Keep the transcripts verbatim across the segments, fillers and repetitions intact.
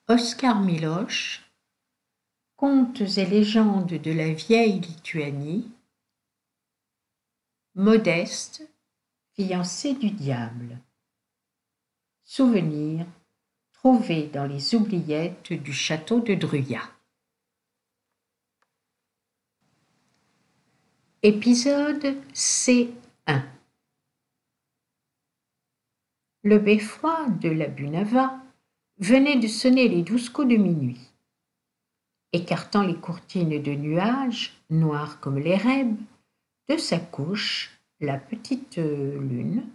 Oskar Miloš, Contes et légendes de la vieille Lituanie, Modeste, fiancé du diable. Souvenirs trouvés dans les oubliettes du château de Druya. Épisode C un. Le beffroi de la Bunava venait de sonner les douze coups de minuit. Écartant les courtines de nuages, noires comme les rêves, de sa couche, la petite lune,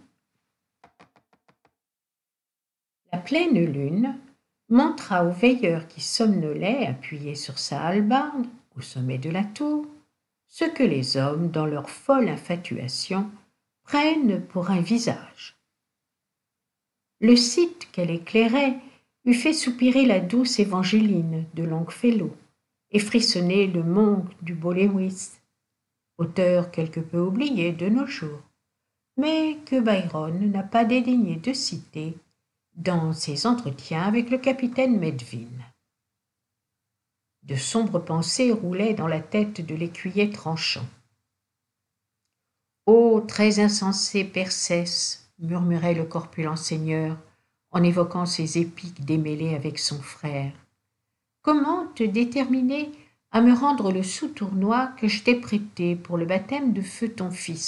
la pleine lune, montra au veilleur qui somnolait, appuyé sur sa hallebarde, au sommet de la tour, ce que les hommes, dans leur folle infatuation, prennent pour un visage. Le site qu'elle éclairait eût fait soupirer la douce Évangéline de Longfellow et frissonner le monk du beau Lewis, auteur quelque peu oublié de nos jours, mais que Byron n'a pas dédaigné de citer dans ses entretiens avec le capitaine Medvin. De sombres pensées roulaient dans la tête de l'écuyer tranchant. « Ô très insensé Persès !» murmurait le corpulent seigneur en évoquant ses épiques démêlées avec son frère. « Comment te déterminer à me rendre le sous-tournois que je t'ai prêté pour le baptême de feu ton fils ?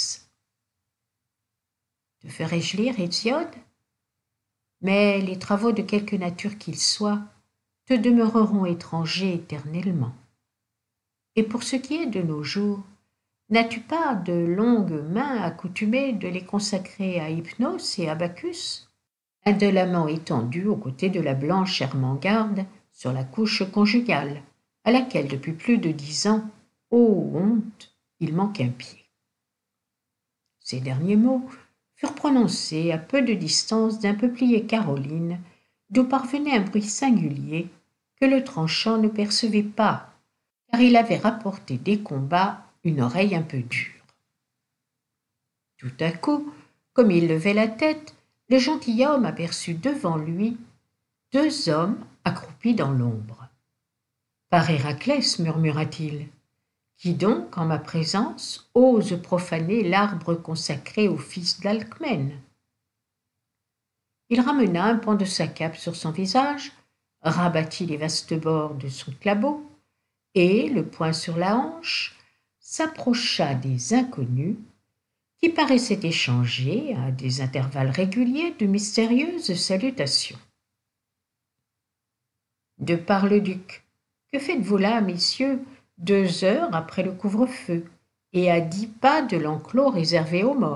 Te ferai-je lire Hésiode ? Mais les travaux de quelque nature qu'ils soient te demeureront étrangers éternellement. Et pour ce qui est de nos jours, n'as-tu pas de longues mains accoutumées de les consacrer à Hypnos et à Bacchus, indolemment étendues aux côtés de la blanche Ermengarde sur la couche conjugale, à laquelle depuis plus de dix ans, ô honte, il manque un pied. » Ces derniers mots furent prononcés à peu de distance d'un peuplier Caroline, d'où parvenait un bruit singulier que le tranchant ne percevait pas, car il avait rapporté des combats une oreille un peu dure. Tout à coup, comme il levait la tête, le gentilhomme aperçut devant lui deux hommes accroupis dans l'ombre. « Par Héraclès, murmura-t-il, qui donc, en ma présence, ose profaner l'arbre consacré au fils d'Alcmène ?» Il ramena un pan de sa cape sur son visage, rabattit les vastes bords de son clabot, et, le poing sur la hanche, s'approcha des inconnus qui paraissaient échanger, à des intervalles réguliers, de mystérieuses salutations. « De par le duc, que faites-vous là, messieurs, deux heures après le couvre-feu, et à dix pas de l'enclos réservé aux morts ?»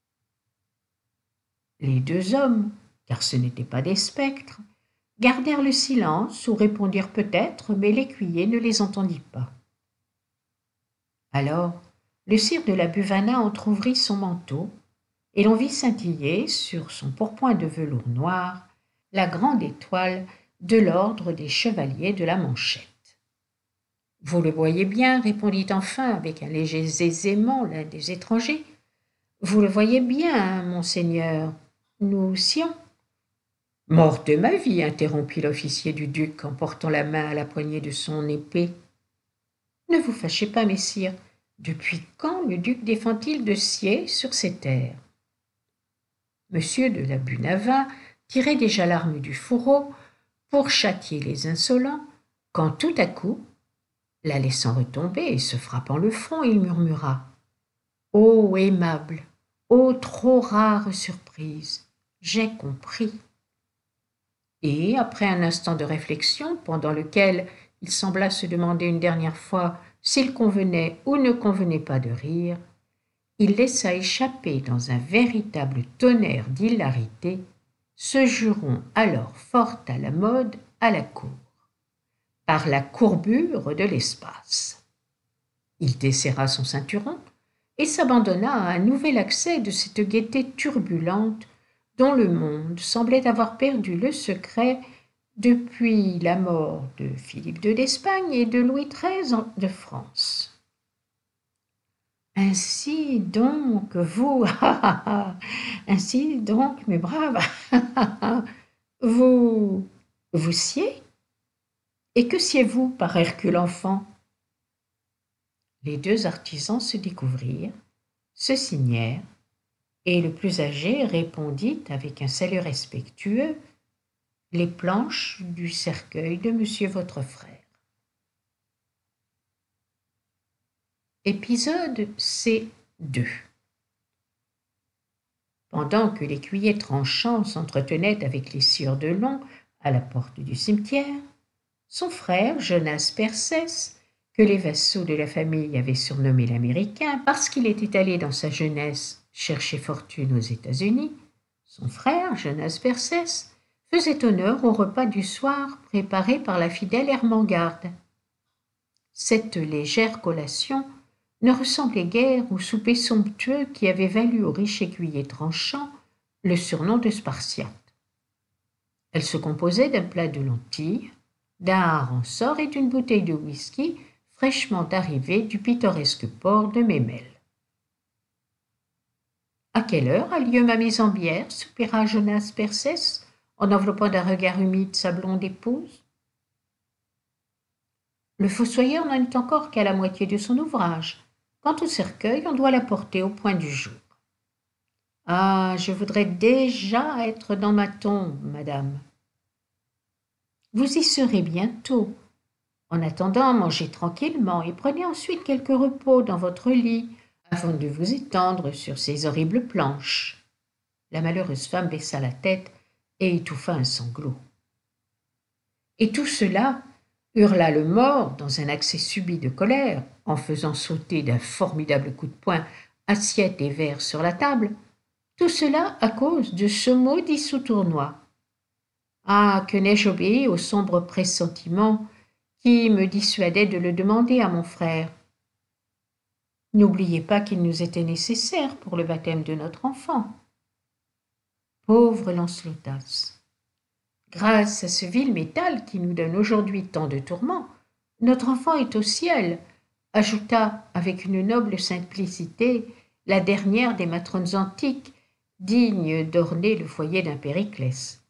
Les deux hommes, car ce n'étaient pas des spectres, gardèrent le silence ou répondirent peut-être, mais l'écuyer ne les entendit pas. Alors, le sire de la Buvana entr'ouvrit son manteau, et l'on vit scintiller, sur son pourpoint de velours noir, la grande étoile de l'ordre des chevaliers de la Manchette. « Vous le voyez bien, répondit enfin avec un léger aisément l'un des étrangers. « Vous le voyez bien, monseigneur, nous scions. » « Mort de ma vie, interrompit l'officier du duc en portant la main à la poignée de son épée. Ne vous fâchez pas, messire. Depuis quand le duc défend-il de scier sur ces terres ? Monsieur de la Bunava tirait déjà l'arme du fourreau pour châtier les insolents, quand tout à coup, la laissant retomber et se frappant le front, il murmura : « Ô aimable, ô trop rare surprise, j'ai compris. » Et, après un instant de réflexion, pendant lequel il sembla se demander une dernière fois s'il convenait ou ne convenait pas de rire, il laissa échapper dans un véritable tonnerre d'hilarité ce juron alors fort à la mode à la cour, par la courbure de l'espace. Il desserra son ceinturon et s'abandonna à un nouvel accès de cette gaieté turbulente dont le monde semblait avoir perdu le secret depuis la mort de Philippe deux d'Espagne et de Louis treize de France. « Ainsi donc, vous, ainsi donc, mes braves, vous, vous sciez ? Et que siez-vous par Hercule enfant? Les deux artisans se découvrirent, se signèrent, et le plus âgé répondit avec un salut respectueux: les planches du cercueil de monsieur votre frère. Épisode C deux. Pendant que l'écuyer tranchant s'entretenait avec les sieurs de Long à la porte du cimetière, son frère Jonas Persès, que les vassaux de la famille avaient surnommé l'Américain parce qu'il était allé dans sa jeunesse chercher fortune aux États-Unis, son frère Jonas Persès faisait honneur au repas du soir préparé par la fidèle Ermengarde. Cette légère collation ne ressemblait guère au souper somptueux qui avait valu au riche écuyer tranchant le surnom de Spartiate. Elle se composait d'un plat de lentilles, d'un hareng-sort et d'une bouteille de whisky fraîchement arrivée du pittoresque port de Memel. « À quelle heure a lieu ma mise en bière ?» soupira Jonas Persès, en enveloppant d'un regard humide sa blonde épouse. Le fossoyeur n'en est encore qu'à la moitié de son ouvrage. Quant au cercueil, on doit l'apporter au point du jour. Ah, je voudrais déjà être dans ma tombe, madame. Vous y serez bientôt. En attendant, mangez tranquillement et prenez ensuite quelques repos dans votre lit, avant de vous étendre sur ces horribles planches. La malheureuse femme baissa la tête et étouffa un sanglot. Et tout cela, hurla le mort dans un accès subit de colère, en faisant sauter d'un formidable coup de poing assiette et verre sur la table, tout cela à cause de ce maudit sous-tournois. Ah, que n'ai-je obéi au sombre pressentiment qui me dissuadait de le demander à mon frère. N'oubliez pas qu'il nous était nécessaire pour le baptême de notre enfant. Pauvre Lancelotas! Grâce à ce vil métal qui nous donne aujourd'hui tant de tourments, notre enfant est au ciel, ajouta avec une noble simplicité la dernière des matrones antiques, digne d'orner le foyer d'un Périclès.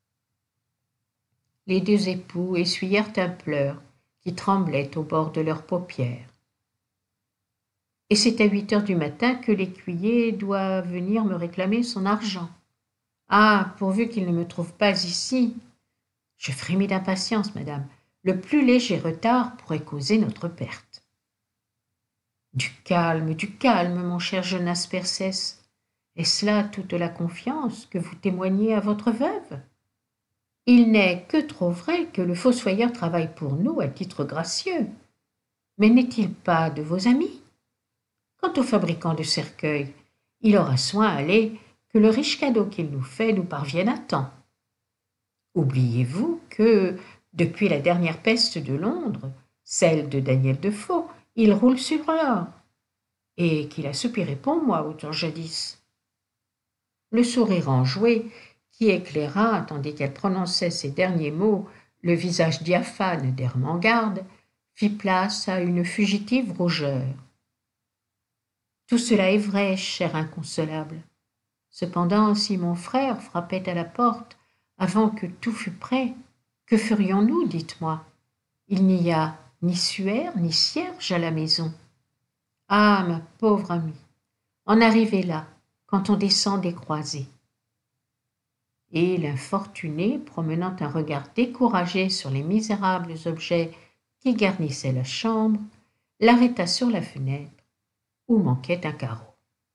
Les deux époux essuyèrent un pleur qui tremblait au bord de leurs paupières. Et c'est à huit heures du matin que l'écuyer doit venir me réclamer son argent. Ah, pourvu qu'il ne me trouve pas ici. Je frémis d'impatience, madame. Le plus léger retard pourrait causer notre perte. Du calme, du calme, mon cher Jonas Persès. Est-ce là toute la confiance que vous témoignez à votre veuve? Il n'est que trop vrai que le fossoyeur travaille pour nous à titre gracieux. Mais n'est-il pas de vos amis? Quant au fabricant de cercueils, il aura soin, allez, que le riche cadeau qu'il nous fait nous parvienne à temps. Oubliez-vous que, depuis la dernière peste de Londres, celle de Daniel Defoe, il roule sur l'or, et qu'il a soupiré pour moi autant jadis. Le sourire enjoué, qui éclaira, tandis qu'elle prononçait ces derniers mots, le visage diaphane d'Ermengarde, fit place à une fugitive rougeur. Tout cela est vrai, cher inconsolable. Cependant, si mon frère frappait à la porte avant que tout fût prêt, que ferions-nous, dites-moi? Il n'y a ni suaire ni cierge à la maison. Ah, ma pauvre amie, en arriver là, quand on descend des croisées. Et l'infortuné, promenant un regard découragé sur les misérables objets qui garnissaient la chambre, l'arrêta sur la fenêtre, où manquait un carreau.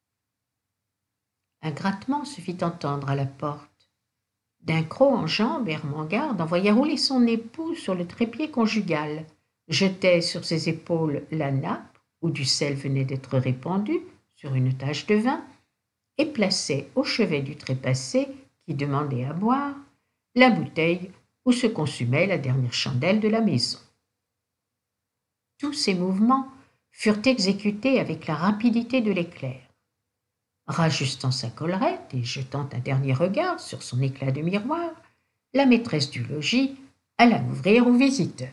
Un grattement se fit entendre à la porte. D'un croc en jambe, Ermengarde envoya rouler son époux sur le trépied conjugal, jetait sur ses épaules la nappe où du sel venait d'être répandu sur une tache de vin, et plaçait au chevet du trépassé, qui demandait à boire, la bouteille où se consumait la dernière chandelle de la maison. Tous ces mouvements furent exécutés avec la rapidité de l'éclair. Rajustant sa collerette et jetant un dernier regard sur son éclat de miroir, la maîtresse du logis alla l'ouvrir aux visiteurs.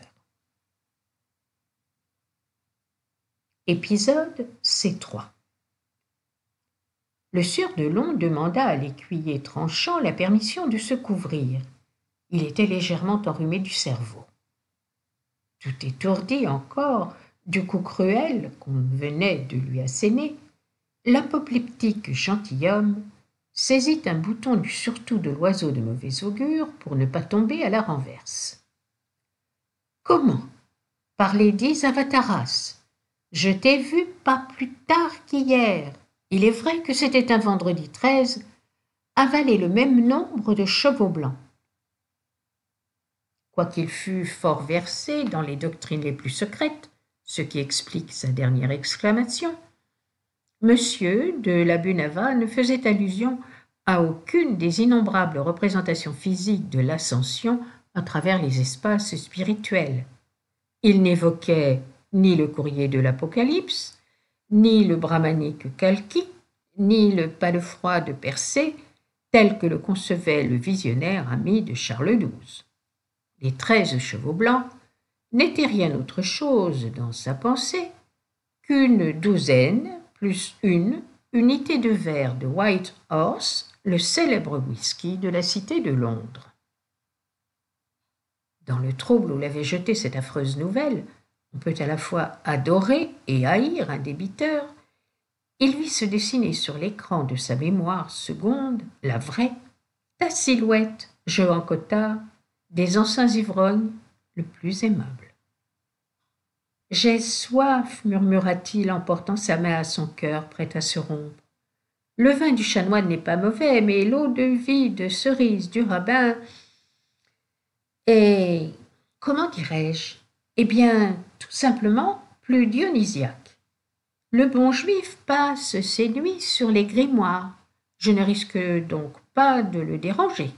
Épisode C trois. Le sieur de Long demanda à l'écuyer tranchant la permission de se couvrir. Il était légèrement enrhumé du cerveau. tout étourdi encore du coup cruel qu'on venait de lui asséner, l'apoplectique gentilhomme saisit un bouton du surtout de l'oiseau de mauvais augure pour ne pas tomber à la renverse. Comment? Par les dix avataras. Je t'ai vu pas plus tard qu'hier. Il est vrai que c'était un vendredi treize, avaler le même nombre de chevaux blancs. Quoiqu'il fût fort versé dans les doctrines les plus secrètes, ce qui explique sa dernière exclamation, Monsieur de Labunava ne faisait allusion à aucune des innombrables représentations physiques de l'ascension à travers les espaces spirituels. Il n'évoquait ni le courrier de l'Apocalypse, ni le brahmanique Kalki, ni le pas de froid de Persée, tel que le concevait le visionnaire ami de Charles douze. Les treize chevaux blancs n'étaient rien autre chose dans sa pensée qu'une douzaine plus une unité de verre de White Horse, le célèbre whisky de la cité de Londres. Dans le trouble où l'avait jeté cette affreuse nouvelle, on peut à la fois adorer et haïr un débiteur, il vit se dessiner sur l'écran de sa mémoire seconde, la vraie, ta silhouette, Joan Cottard, des anciens ivrognes, le plus aimable. J'ai soif, murmura-t-il en portant sa main à son cœur, prêt à se rompre. Le vin du chanoine n'est pas mauvais, mais l'eau de vie de cerise du rabbin est, comment dirais-je, eh bien, tout simplement plus dionysiaque. Le bon juif passe ses nuits sur les grimoires. Je ne risque donc pas de le déranger.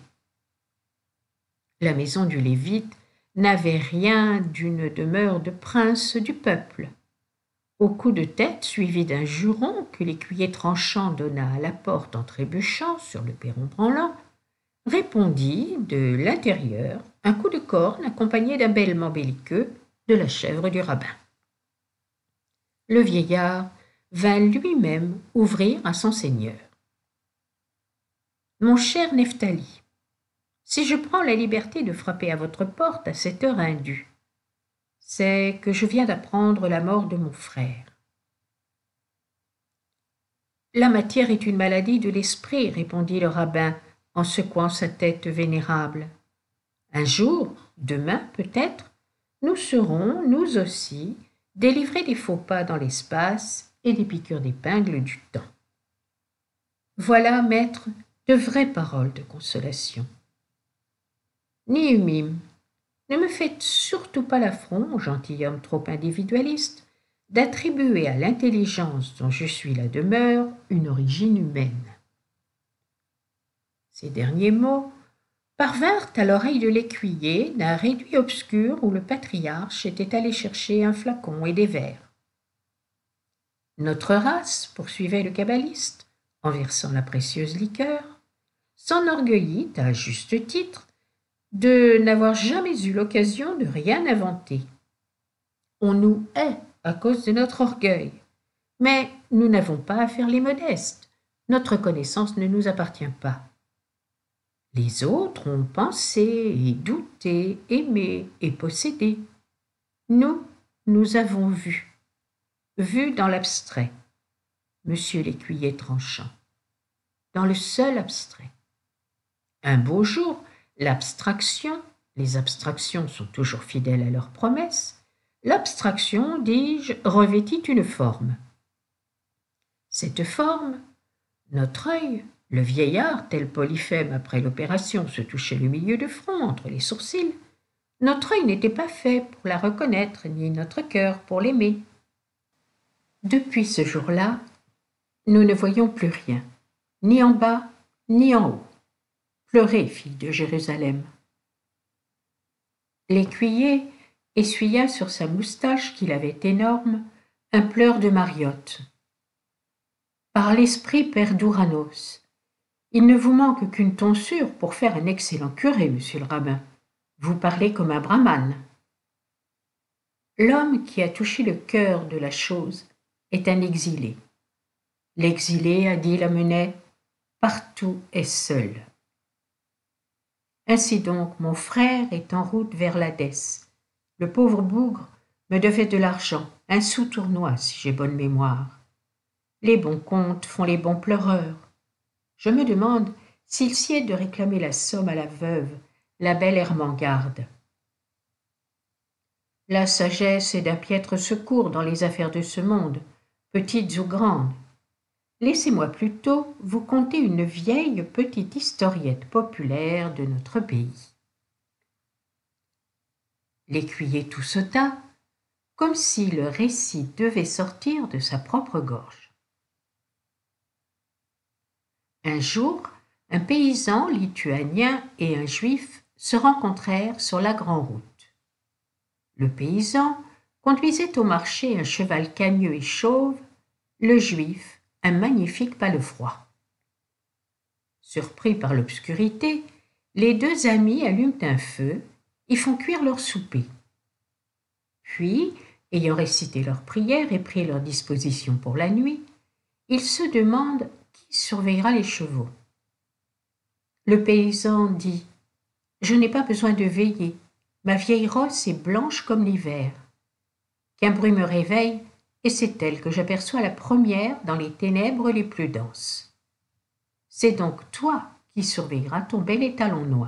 La maison du Lévite n'avait rien d'une demeure de prince du peuple. Au coup de tête, suivi d'un juron que l'écuyer tranchant donna à la porte en trébuchant sur le perron branlant, répondit de l'intérieur un coup de corne accompagné d'un bêlement belliqueux de la chèvre du rabbin. Le vieillard vint lui-même ouvrir à son seigneur. « Mon cher Nephtali, si je prends la liberté de frapper à votre porte à cette heure indue, c'est que je viens d'apprendre la mort de mon frère. La matière est une maladie de l'esprit, répondit le rabbin en secouant sa tête vénérable. Un jour, demain peut-être, nous serons, nous aussi, délivrés des faux pas dans l'espace et des piqûres d'épingle du temps. Voilà, maître, de vraies paroles de consolation. Néumim, ne me faites surtout pas l'affront, gentilhomme trop individualiste, d'attribuer à l'intelligence dont je suis la demeure une origine humaine. Ces derniers mots parvinrent à l'oreille de l'écuyer d'un réduit obscur où le patriarche était allé chercher un flacon et des verres. Notre race, poursuivait le kabbaliste, en versant la précieuse liqueur, s'enorgueillit, à juste titre, de n'avoir jamais eu l'occasion de rien inventer. On nous hait à cause de notre orgueil, mais nous n'avons pas à faire les modestes. Notre connaissance ne nous appartient pas. Les autres ont pensé et douté, aimé et possédé. Nous, nous avons vu, vu dans l'abstrait, monsieur l'écuyer tranchant, dans le seul abstrait. Un beau jour, l'abstraction, les abstractions sont toujours fidèles à leurs promesses, l'abstraction, dis-je, revêtit une forme. Cette forme, notre œil, le vieillard, tel Polyphème après l'opération, se touchait le milieu de front entre les sourcils, notre œil n'était pas fait pour la reconnaître, ni notre cœur pour l'aimer. Depuis ce jour-là, nous ne voyons plus rien, ni en bas, ni en haut. Pleurez, fille de Jérusalem. L'écuyer essuya sur sa moustache, qu'il avait énorme, un pleur de Mariotte. Par l'esprit père d'Ouranos, il ne vous manque qu'une tonsure pour faire un excellent curé, monsieur le rabbin. Vous parlez comme un brahmane. L'homme qui a touché le cœur de la chose est un exilé. L'exilé, a dit Lamennais, partout est seul. Ainsi donc, mon frère est en route vers l'Hadès, Le pauvre bougre me devait de l'argent, un sou tournois, si j'ai bonne mémoire. Les bons contes font les bons pleureurs. Je me demande s'il sied de réclamer la somme à la veuve, la belle Ermengarde. La sagesse est d'un piètre secours dans les affaires de ce monde, petites ou grandes. Laissez-moi plutôt vous conter une vieille petite historiette populaire de notre pays. L'écuyer tout sauta, comme si le récit devait sortir de sa propre gorge. Un jour, un paysan lituanien et un juif se rencontrèrent sur la grande-route. Le paysan conduisait au marché un cheval cagneux et chauve, le juif un magnifique palefroid. Surpris par l'obscurité, les deux amis allument un feu et font cuire leur souper. Puis, ayant récité leurs prières et pris leurs dispositions pour la nuit, ils se demandent qui surveillera les chevaux. Le paysan dit « Je n'ai pas besoin de veiller, ma vieille rosse est blanche comme l'hiver. Qu'un bruit me réveille, et c'est elle que j'aperçois la première dans les ténèbres les plus denses. C'est donc toi qui surveilleras ton bel étalon noir. »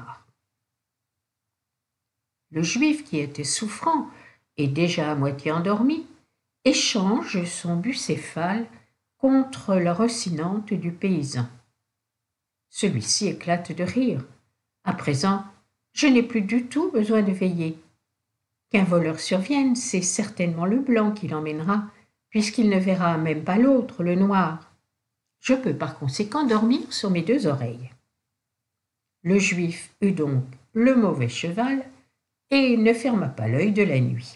Le juif, qui était souffrant et déjà à moitié endormi, échange son bucéphale contre la rossinante du paysan. Celui-ci éclate de rire. À présent, je n'ai plus du tout besoin de veiller. Qu'un voleur survienne, c'est certainement le blanc qui l'emmènera, puisqu'il ne verra même pas l'autre, le noir. Je peux par conséquent dormir sur mes deux oreilles. Le juif eut donc le mauvais cheval et ne ferma pas l'œil de la nuit.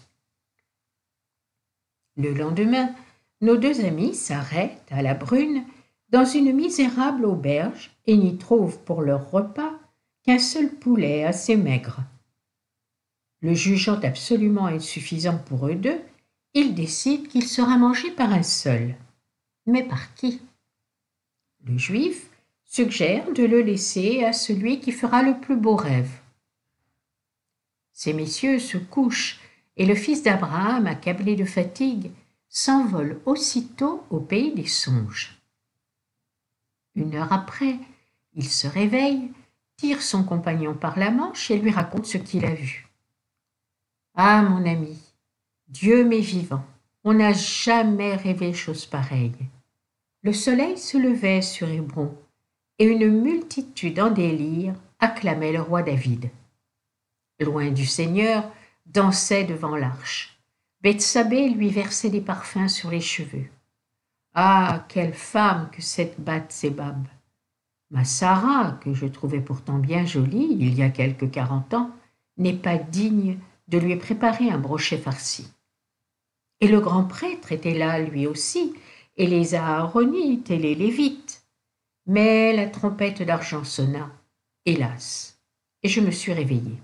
Le lendemain, nos deux amis s'arrêtent à la brune dans une misérable auberge et n'y trouvent pour leur repas qu'un seul poulet assez maigre. Le jugeant absolument insuffisant pour eux deux, ils décident qu'il sera mangé par un seul. Mais par qui? Le juif suggère de le laisser à celui qui fera le plus beau rêve. Ces messieurs se couchent et le fils d'Abraham, accablé de fatigue, s'envole aussitôt au pays des songes. Une heure après, il se réveille, tire son compagnon par la manche et lui raconte ce qu'il a vu. « Ah, mon ami, Dieu m'est vivant, on n'a jamais rêvé chose pareille. Le soleil se levait sur Hébron, et une multitude en délire acclamait le roi David. Loin du Seigneur, dansait devant l'arche. Bethsabée lui versait des parfums sur les cheveux. Ah, quelle femme que cette Batsébab! Ma Sarah, que je trouvais pourtant bien jolie il y a quelque quarante ans, n'est pas digne de lui préparer un brochet farci. Et le grand prêtre était là lui aussi, et les Aaronites et les Lévites. Mais la trompette d'argent sonna, hélas, et je me suis réveillée.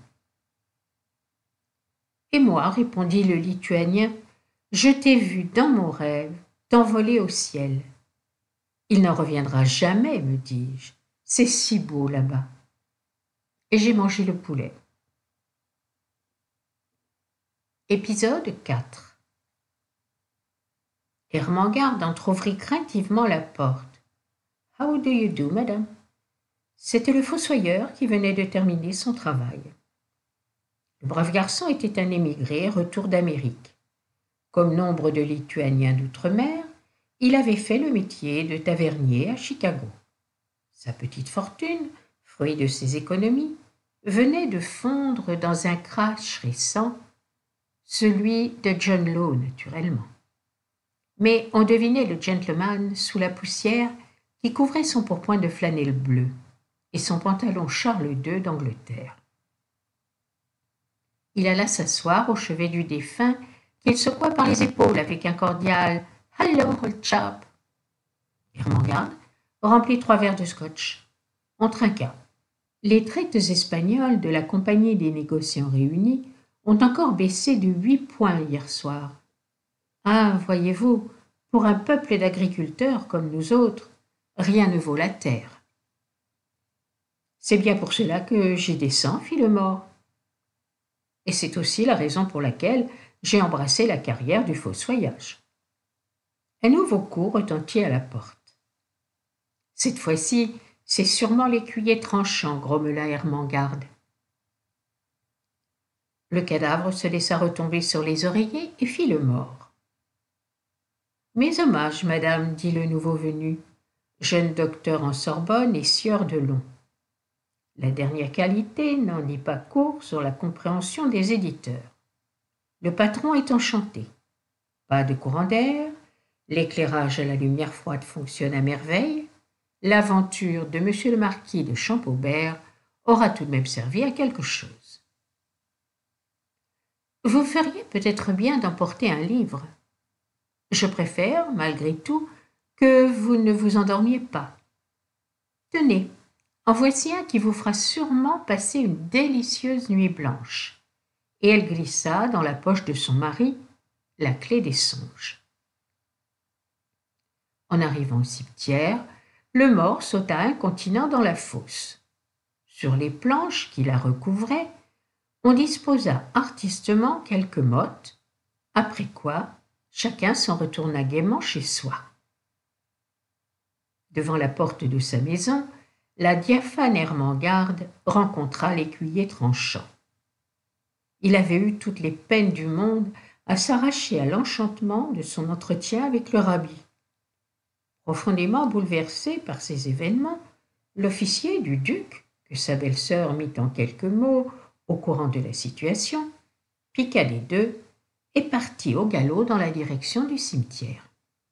Et moi, répondit le Lituanien, je t'ai vu dans mon rêve t'envoler au ciel. Il n'en reviendra jamais, me dis-je, c'est si beau là-bas. Et j'ai mangé le poulet. Épisode quatre. Ermengarde entr'ouvrit craintivement la porte. « How do you do, madame ?» C'était le fossoyeur qui venait de terminer son travail. Le brave garçon était un émigré, retour d'Amérique. Comme nombre de Lituaniens d'outre-mer, il avait fait le métier de tavernier à Chicago. Sa petite fortune, fruit de ses économies, venait de fondre dans un crash récent, celui de John Law naturellement. Mais on devinait le gentleman sous la poussière qui couvrait son pourpoint de flanelle bleue et son pantalon Charles deux d'Angleterre. Il alla s'asseoir au chevet du défunt qu'il secoua par les épaules avec un cordial « Hello, old chap !» Ermengarde remplit trois verres de scotch. On trinqua. Les traites espagnoles de la Compagnie des négociants réunis ont encore baissé de huit points hier soir. Ah, voyez-vous, pour un peuple d'agriculteurs comme nous autres, rien ne vaut la terre. C'est bien pour cela que j'y descends, fit le mort. Et c'est aussi la raison pour laquelle j'ai embrassé la carrière du fossoyage. Un nouveau coup retentit à la porte. Cette fois-ci, c'est sûrement l'écuyer tranchant, grommela Ermengarde. Le cadavre se laissa retomber sur les oreillers et fit le mort. Mes hommages, madame, dit le nouveau venu, jeune docteur en Sorbonne et sieur de long. La dernière qualité n'en dit pas court sur la compréhension des éditeurs. Le patron est enchanté. Pas de courant d'air, l'éclairage à la lumière froide fonctionne à merveille, l'aventure de monsieur le marquis de Champaubert aura tout de même servi à quelque chose. Vous feriez peut-être bien d'emporter un livre. Je préfère, malgré tout, que vous ne vous endormiez pas. Tenez, en voici un qui vous fera sûrement passer une délicieuse nuit blanche. Et elle glissa dans la poche de son mari la clé des songes. En arrivant au cimetière, le mort sauta incontinent dans la fosse. Sur les planches qui la recouvraient, on disposa artistement quelques mottes, après quoi chacun s'en retourna gaiement chez soi. Devant la porte de sa maison, la diaphane Ermengarde rencontra l'écuyer tranchant. Il avait eu toutes les peines du monde à s'arracher à l'enchantement de son entretien avec le rabbi. Profondément bouleversé par ces événements, l'officier du duc, que sa belle-sœur mit en quelques mots au courant de la situation, piqua des deux et partit au galop dans la direction du cimetière.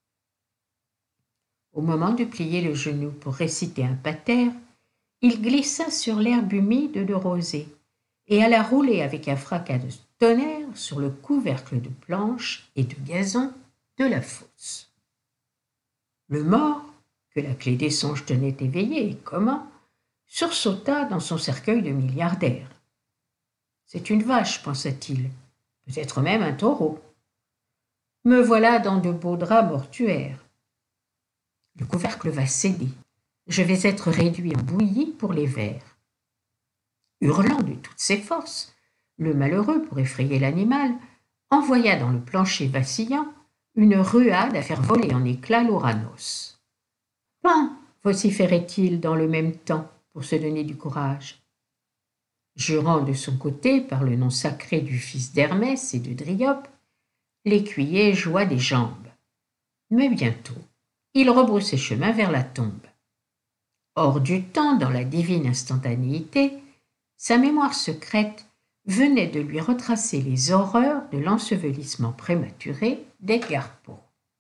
Au moment de plier le genou pour réciter un pater, il glissa sur l'herbe humide de rosée et alla rouler avec un fracas de tonnerre sur le couvercle de planches et de gazon de la fosse. Le mort, que la clé des songes tenait éveillé et comment, sursauta dans son cercueil de milliardaire. C'est une vache, pensa-t-il, peut-être même un taureau. Me voilà dans de beaux draps mortuaires. Le couvercle va céder. Je vais être réduit en bouillie pour les vers. Hurlant de toutes ses forces, le malheureux, pour effrayer l'animal, envoya dans le plancher vacillant une ruade à faire voler en éclats l'Ouranos. « Pan !» vociférait-il dans le même temps pour se donner du courage. Jurant de son côté par le nom sacré du fils d'Hermès et de Dryope, l'écuyer joua des jambes. Mais bientôt, il rebroussait chemin vers la tombe. Hors du temps, dans la divine instantanéité, sa mémoire secrète venait de lui retracer les horreurs de l'ensevelissement prématuré d'Edgar Poe.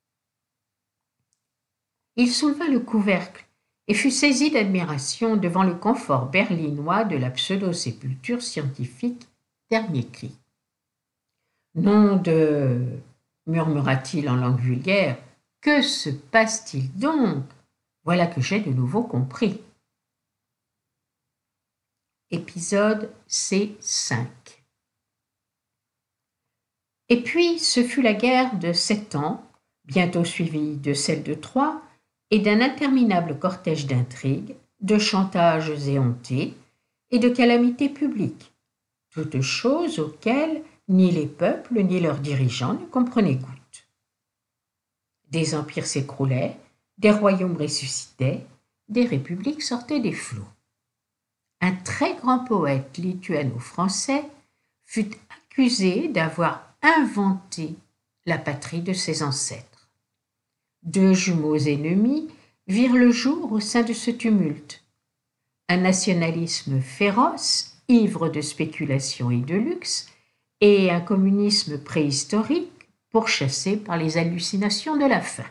Il souleva le couvercle et fut saisi d'admiration devant le confort berlinois de la pseudo-sépulture scientifique Dernier Cri. « Nom de... » murmura-t-il en langue vulgaire, « que se passe-t-il donc ? Voilà que j'ai de nouveau compris. » Épisode C cinq. Et puis ce fut la guerre de sept ans, bientôt suivie de celle de Troie, et d'un interminable cortège d'intrigues, de chantages éhontés et de calamités publiques, toutes choses auxquelles ni les peuples ni leurs dirigeants ne comprenaient goutte. Des empires s'écroulaient, des royaumes ressuscitaient, des républiques sortaient des flots. Un très grand poète lituano-français fut accusé d'avoir inventé la patrie de ses ancêtres. Deux jumeaux ennemis virent le jour au sein de ce tumulte. Un nationalisme féroce, ivre de spéculation et de luxe, et un communisme préhistorique pourchassé par les hallucinations de la faim.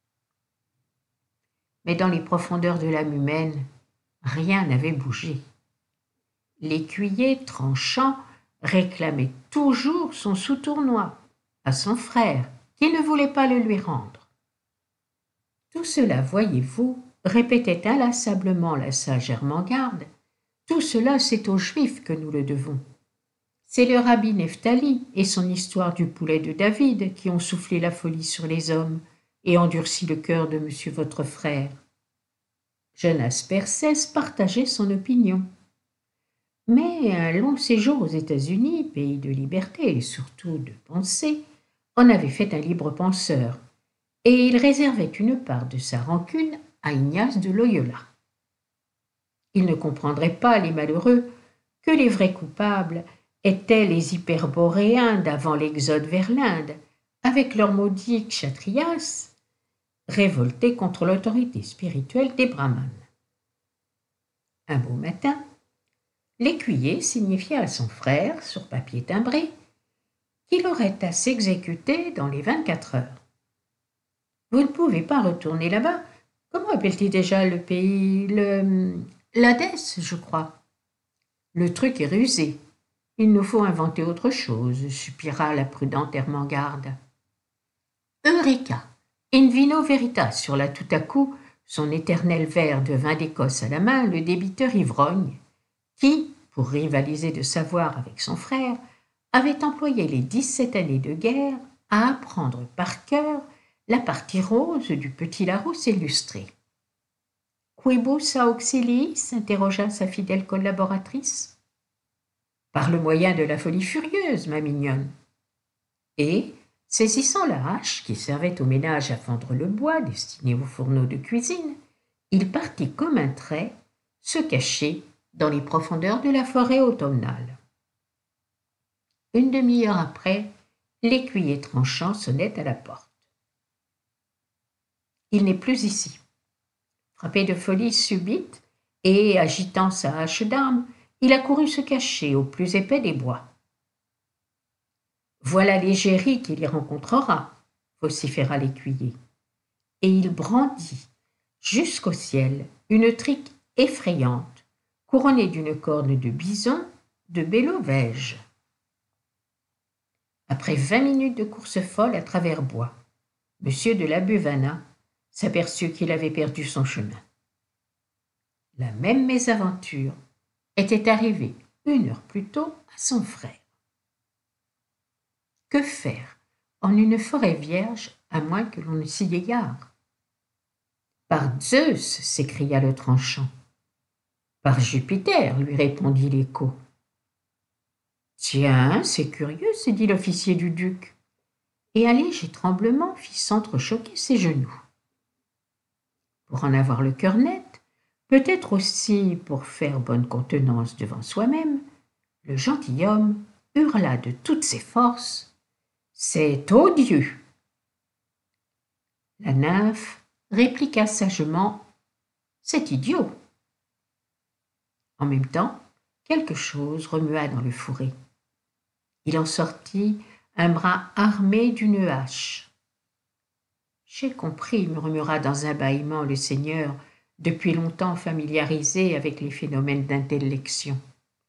Mais dans les profondeurs de l'âme humaine, rien n'avait bougé. L'écuyer tranchant réclamait toujours son sous-tournois à son frère, qui ne voulait pas le lui rendre. Tout cela, voyez-vous, répétait inlassablement la sage Ermengarde, tout cela c'est aux Juifs que nous le devons. C'est le rabbi Nephtali et son histoire du poulet de David qui ont soufflé la folie sur les hommes et endurci le cœur de monsieur votre frère. Jonas Persès partageait son opinion. Mais un long séjour aux États-Unis, pays de liberté et surtout de pensée, en avait fait un libre penseur, et il réservait une part de sa rancune à Ignace de Loyola. Il ne comprendrait pas, les malheureux, que les vrais coupables étaient les hyperboréens d'avant l'exode vers l'Inde, avec leur maudit Kshatriyas, révoltés contre l'autorité spirituelle des brahmanes. Un beau matin, l'écuyer signifia à son frère, sur papier timbré, qu'il aurait à s'exécuter dans les vingt-quatre heures. Vous ne pouvez pas retourner là-bas. Comment appelle-t-il déjà le pays? Le... l'Hadès, je crois. Le truc est rusé. Il nous faut inventer autre chose, soupira la prudente Ermengarde. Eureka! In vino veritas, sur la tout à coup, son éternel verre de vin d'Écosse à la main, le débiteur ivrogne, qui, pour rivaliser de savoir avec son frère, avait employé les dix-sept années de guerre à apprendre par cœur la partie rose du petit Larousse illustré. Quibus auxiliis? Interrogea sa fidèle collaboratrice. Par le moyen de la folie furieuse, ma mignonne. Et, saisissant la hache qui servait au ménage à fendre le bois destiné au fourneau de cuisine, il partit comme un trait se cacher dans les profondeurs de la forêt automnale. Une demi-heure après, l'écuyer tranchant sonnait à la porte. Il n'est plus ici. Frappé de folie subite et agitant sa hache d'armes, il accourut se cacher au plus épais des bois. Voilà l'égérie qu'il y rencontrera, vociféra l'écuyer, et il brandit jusqu'au ciel une trique effrayante, couronnée d'une corne de bison de Bélovège. Après vingt minutes de course folle à travers bois, Monsieur de la Buvana s'aperçut qu'il avait perdu son chemin. La même mésaventure était arrivée une heure plus tôt à son frère. Que faire en une forêt vierge à moins que l'on ne s'y égare? Par Zeus, s'écria le tranchant. Par Jupiter, lui répondit l'écho. Tiens, c'est curieux, se dit l'officier du duc, et un léger tremblement fit s'entrechoquer ses genoux. Pour en avoir le cœur net, peut-être aussi pour faire bonne contenance devant soi-même, le gentilhomme hurla de toutes ses forces. C'est odieux. La nymphe répliqua sagement. C'est idiot. En même temps, quelque chose remua dans le fourré. Il en sortit un bras armé d'une hache. J'ai compris, murmura dans un bâillement le seigneur, depuis longtemps familiarisé avec les phénomènes d'intellection.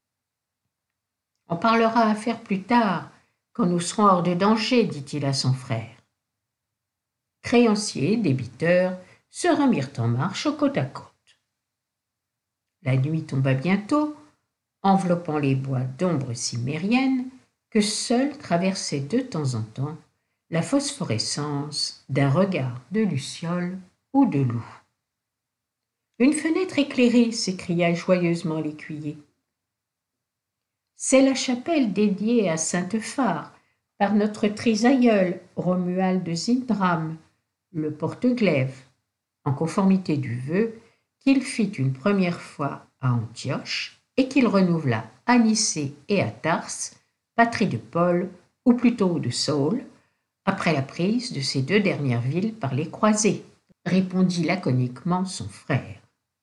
On parlera affaire plus tard, quand nous serons hors de danger, dit-il à son frère. Créanciers, débiteurs se remirent en marche côte à côte. La nuit tomba bientôt, enveloppant les bois d'ombres cimériennes que seule traversait de temps en temps la phosphorescence d'un regard de luciole ou de loup. Une fenêtre éclairée, s'écria joyeusement l'écuyer. C'est la chapelle dédiée à Sainte Phare par notre trisaïeul Romuald de Zindram, le porte-glaive, en conformité du vœu qu'il fit une première fois à Antioche et qu'il renouvela à Nicée et à Tarse, patrie de Paul, ou plutôt de Saul, après la prise de ces deux dernières villes par les croisés, répondit laconiquement son frère.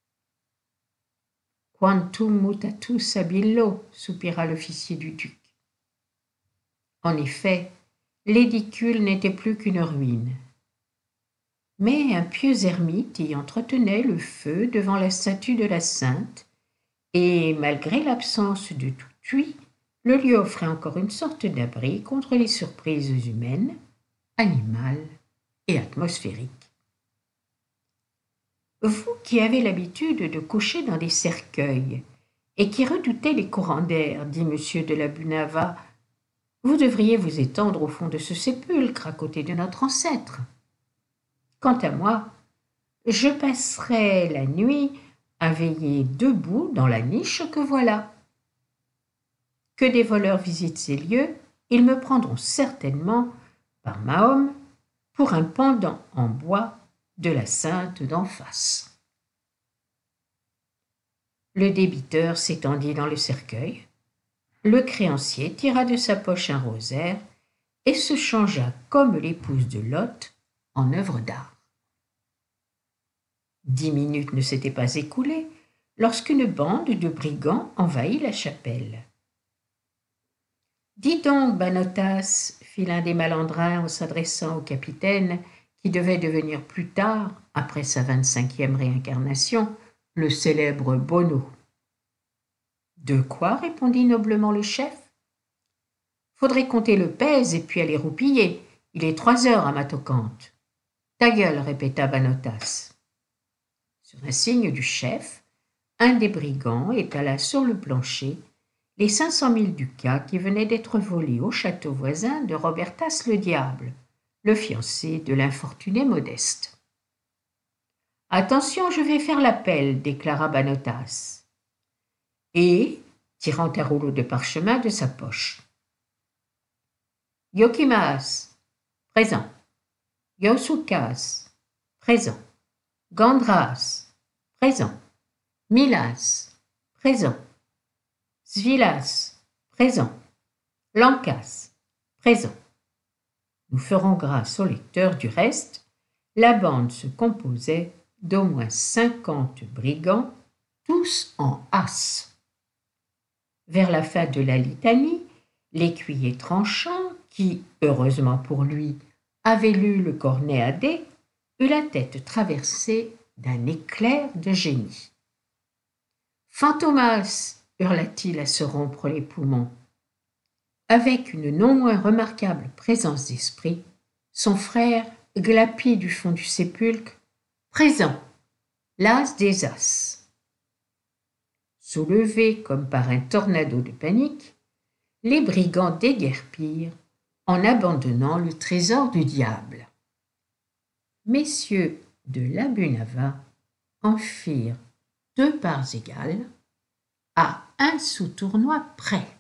Quantum mutatus ab illo, soupira l'officier du duc. En effet, l'édicule n'était plus qu'une ruine. Mais un pieux ermite y entretenait le feu devant la statue de la sainte, et malgré l'absence de tout puits, le lieu offrait encore une sorte d'abri contre les surprises humaines, animales et atmosphériques. Vous qui avez l'habitude de coucher dans des cercueils et qui redoutez les courants d'air, dit monsieur de la Bunava, vous devriez vous étendre au fond de ce sépulcre à côté de notre ancêtre. Quant à moi, je passerai la nuit à veiller debout dans la niche que voilà. que des voleurs visitent ces lieux, ils me prendront certainement, par Mahom, pour un pendant en bois de la sainte d'en face. Le débiteur s'étendit dans le cercueil. Le créancier tira de sa poche un rosaire et se changea comme l'épouse de Lot en œuvre d'art. Dix minutes ne s'étaient pas écoulées lorsqu'une bande de brigands envahit la chapelle. « Dis donc, Banotas, fit l'un des malandrins en s'adressant au capitaine, qui devait devenir plus tard, après sa vingt-cinquième réincarnation, le célèbre Bono. »« De quoi ?» répondit noblement le chef. « Faudrait compter le pèse et puis aller roupiller. Il est trois heures à ma toquante. »« Ta gueule !» répéta Banotas. Sur un signe du chef, un des brigands étala sur le plancher les cinq cent mille ducats qui venaient d'être volés au château voisin de Robertas le diable, le fiancé de l'infortuné Modeste. « Attention, je vais faire l'appel, déclara Banotas. Et, tirant un rouleau de parchemin de sa poche. « Yokimas, présent. Yosukas, présent. Gandras, présent. Milas, présent. Svilas, présent. Lankas, présent. Nous ferons grâce au lecteur du reste. La bande se composait d'au moins cinquante brigands, tous en as. Vers la fin de la litanie, l'écuyer tranchant, qui, heureusement pour lui, avait lu le cornet à dés, eut la tête traversée d'un éclair de génie. « Fantomas !» hurla-t-il à se rompre les poumons. Avec une non moins remarquable présence d'esprit, son frère glapit du fond du sépulcre. « Présent, l'as des as. » Soulevés comme par un tornado de panique, les brigands déguerpirent en abandonnant le trésor du diable. Messieurs de l'Abunava en firent deux parts égales à un sous-tournois près.